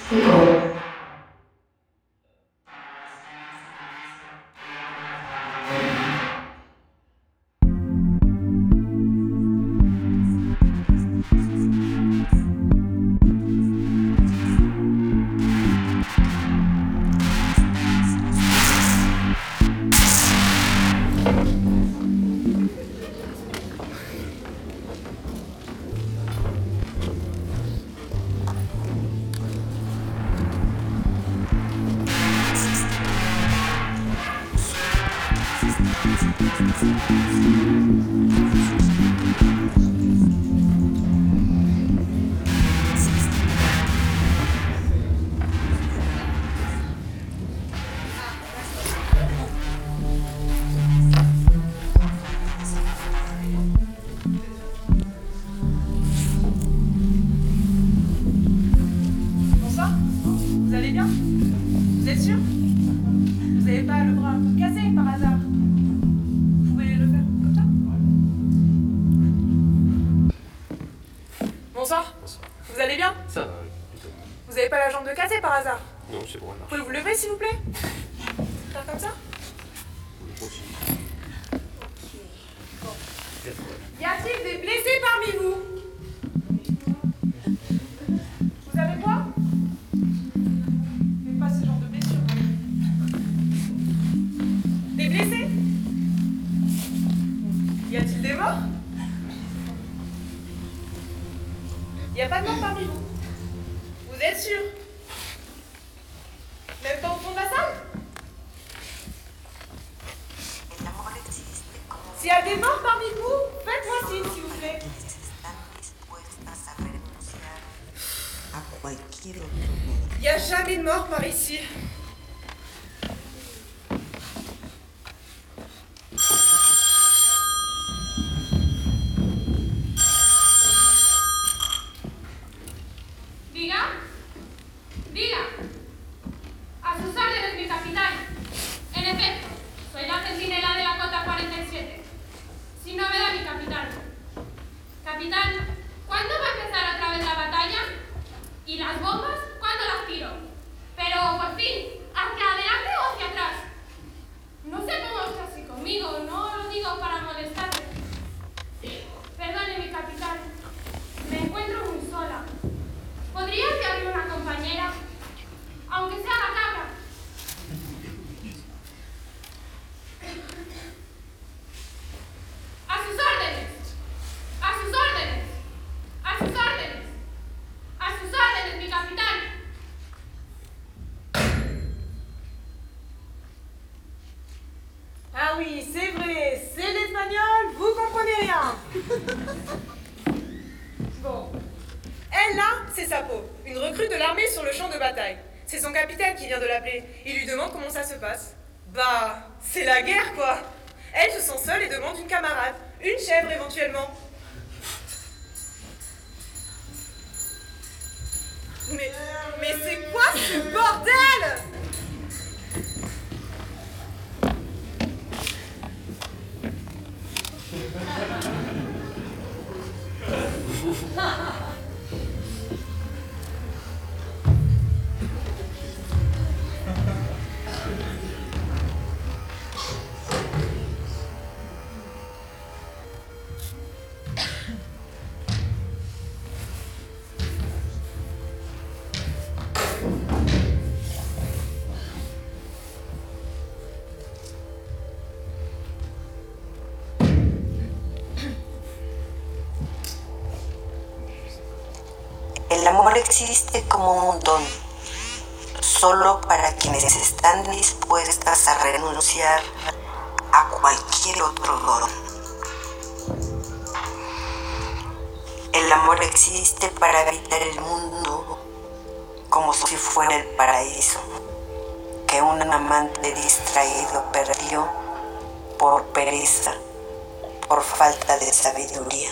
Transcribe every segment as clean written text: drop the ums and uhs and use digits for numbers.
Bonsoir, vous allez bien? Vous êtes sûr? Vous n'avez pas le bras un peu cassé par hasard? Vous pouvez le faire comme ça? Bonsoir, vous allez bien? Ça va, plutôt. Vous n'avez pas la jambe de cassé par hasard? Non, c'est bon, elle marche. Pouvez vous lever s'il vous plaît? Faire comme ça? Aussi. Y a-t-il des blessés parmi vous? Vous avez quoi? Mais pas ce genre de blessure. Des blessés? Y a-t-il des morts? Y a pas de morts parmi vous? Vous êtes sûr? Même pas au fond de la salle? S'il y a des morts parmi vous, faites-moi signe, s'il vous plaît. Il n'y a jamais de mort par ici. Diga, diga. A sus órdenes, mi capitán. En efecto, soy la centinela de la cota 47. Sin novedad, mi capitán. Capitán, ¿cuándo va a empezar otra vez la batalla? ¿Y las bombas? ¿Cuándo las tiro? Pero, por fin, ¿hacia adelante o hacia atrás? No sé cómo está así conmigo, no lo digo para molestarle. Perdone, mi capitán, me encuentro muy sola. ¿Podría enviarme una compañera? Aunque sea la cabra. ¡A sus órdenes! ¡A sus órdenes! ¡A sus órdenes! ¡A sus órdenes, mi capitán! Ah oui, c'est vrai, c'est l'espagnol, vous comprenez rien. Bon. Elle là, c'est Sapo, une recrue de l'armée sur le champ de bataille. C'est son capitaine qui vient de l'appeler. Il lui demande comment ça se passe. Bah, c'est la guerre quoi. Elle se sent seule et demande une camarade, une chèvre éventuellement. Mais c'est quoi ce bordel? El amor existe como un don, solo para quienes están dispuestas a renunciar a cualquier otro don. El amor existe para habitar el mundo como si fuera el paraíso, que un amante distraído perdió por pereza, por falta de sabiduría.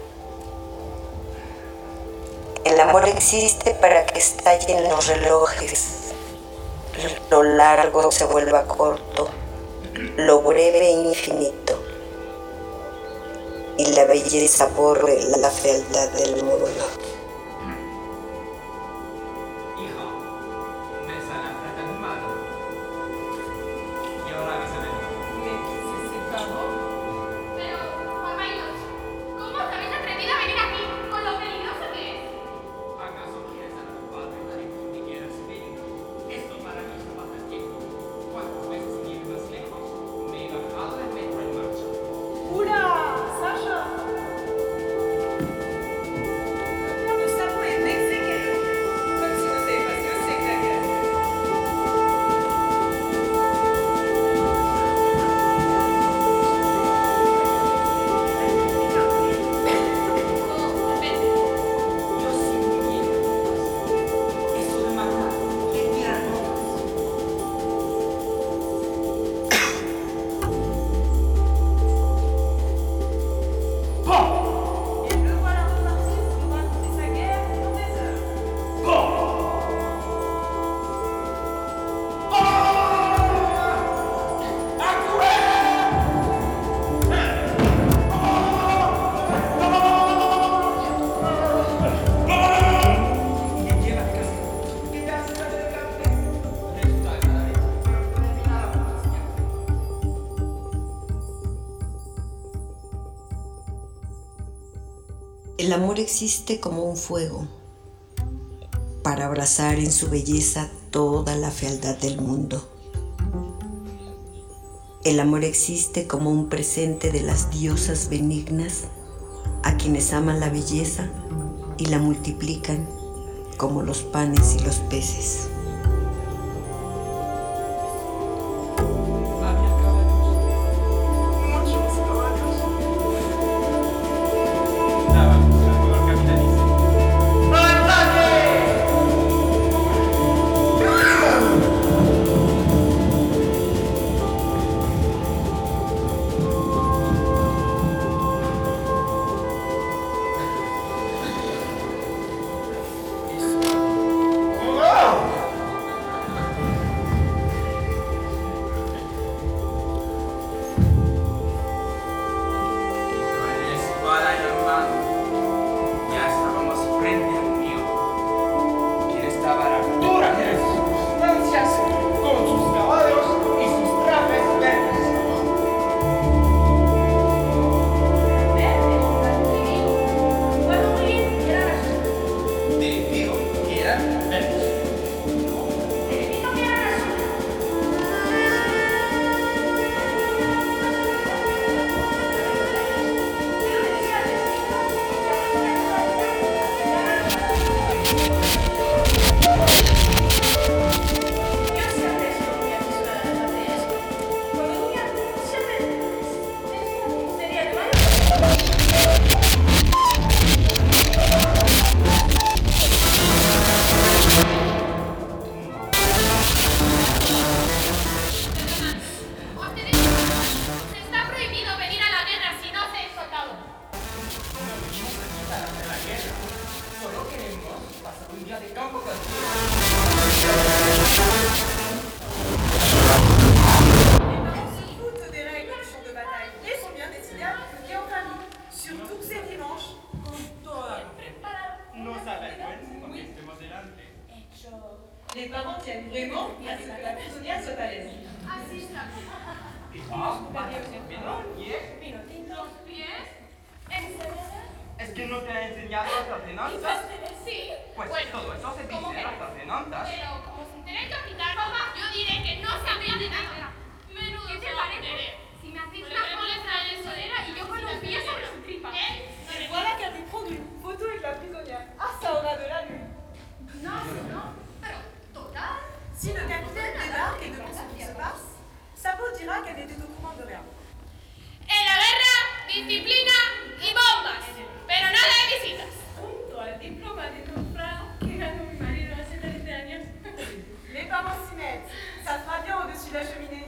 El amor existe para que estallen los relojes, lo largo se vuelva corto, lo breve infinito, y la belleza borre la fealdad del mundo. Hija, El amor existe como un fuego para abrazar en su belleza toda la fealdad del mundo. El amor existe como un presente de las diosas benignas a quienes aman la belleza y la multiplican como los panes y los peces. Les parents tiennent vraiment à ce que la prisonnière soit à l'aise. Así está. ¿Los pies? ¿Enseñadas? ¿Es que no te ha enseñado las ordenanzas? Sí. Pues bueno, todo eso se ¿cómo dice en que las no? ordenanzas. Pero como sin tener que aplicar, papá, yo diré que no sabía de nada. Menudo. ¿Qué te parece? Si me hacéis una foto de solera y yo con los pies sobre su tripa. Et voilà qu'elle lui prend une photo avec la prisonnière. Ah, ça aura de l'allure. No, pero total. Si le capitaine débarque et demande ce qui se passe, Sapo dira qu'elle n'était au courant de rien. En la guerra, disciplina y bombas. Pero nada de visitas. Junto al diploma de naufrage que ganó mi marido hace 13 años. Les parents s'y mettent. Ça fera bien au-dessus de la cheminée.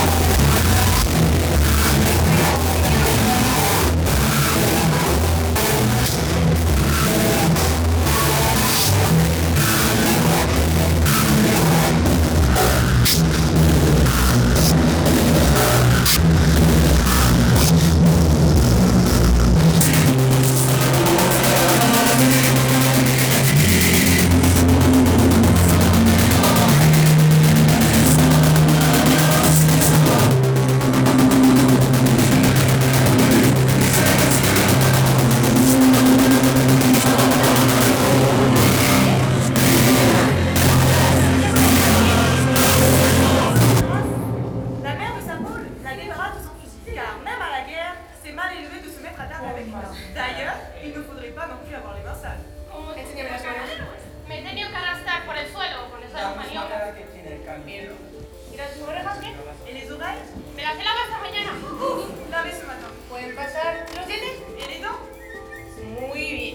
La mère de Sapo la débarrasse de son fusil car même à la guerre, c'est mal élevé de se mettre à table avec une arme. D'ailleurs, il ne faudrait pas non plus avoir les mains sales. Enséñame las manos. Me he tenido que arrastrar por el suelo con esas maniobras. que tiene el camino. ¿Mira sus orejas bien? ¿Y les oreilles? Me las he lavado esta mañana. Lavé ce matin. ¿Pueden pasar los dientes? ¿Y les dents? Muy bien.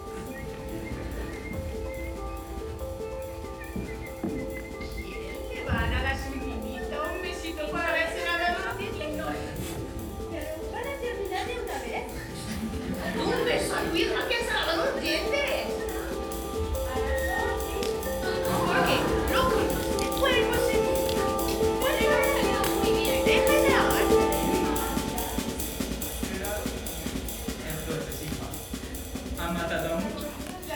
¿Le van a dar su niñita un besito para haberse lavado los dientes? No. ¿Pero van a terminar de una vez? ¡Un beso a Luis que se ha lavado los dientes! ¿Por qué? No conoce. Podemos seguir. Puede haber salido muy bien. Déjala ahora. Entonces, hija, ¿ha matado a mucho?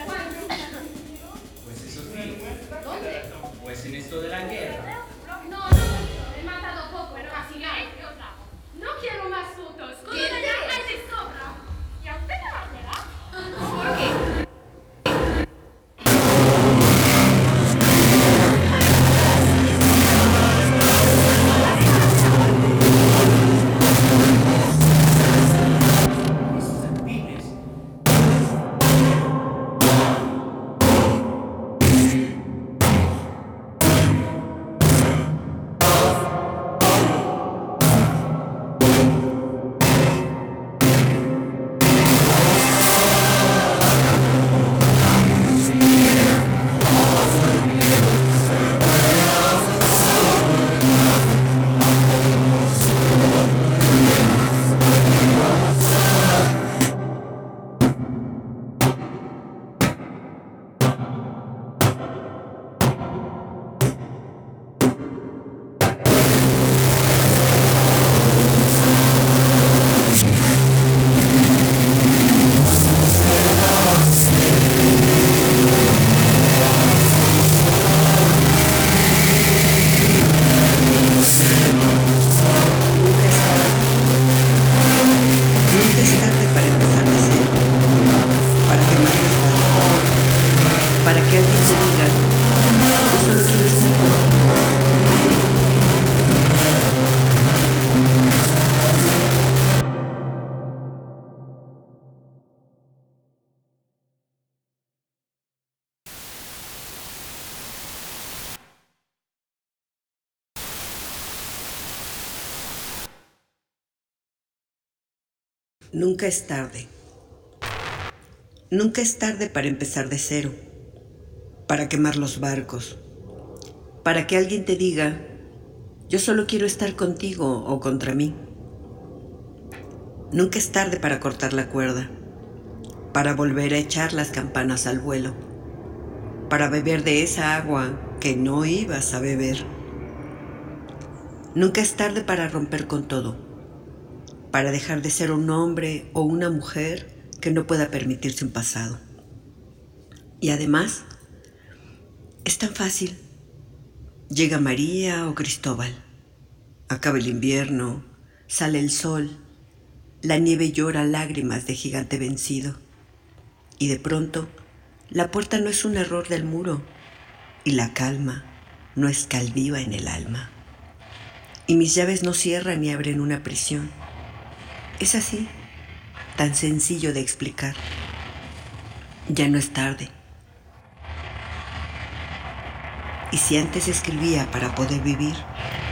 Pues eso sí. ¿Dónde? Pues en esto de la guerra. No, he matado poco, pero casi nada. No quiero más fotos. Con ¿Qué una ya es? hay de sobra. ¿Y a usted la verdad? que alguien te diga, yo solo quiero estar contigo. Nunca es tarde. Nunca es tarde para empezar de cero, para quemar los barcos, para que alguien te diga, yo solo quiero estar contigo o contra mí. Nunca es tarde para cortar la cuerda, para volver a echar las campanas al vuelo, para beber de esa agua que no ibas a beber. Nunca es tarde para romper con todo, para dejar de ser un hombre o una mujer que no pueda permitirse un pasado. Y además, es tan fácil. Llega María o Cristóbal, acaba el invierno, sale el sol, la nieve llora lágrimas de gigante vencido. Y de pronto, la puerta no es un error del muro y la calma no es calviva en el alma. Y mis llaves no cierran ni abren una prisión. Es así, tan sencillo de explicar. Ya no es tarde. Y si antes escribía para poder vivir,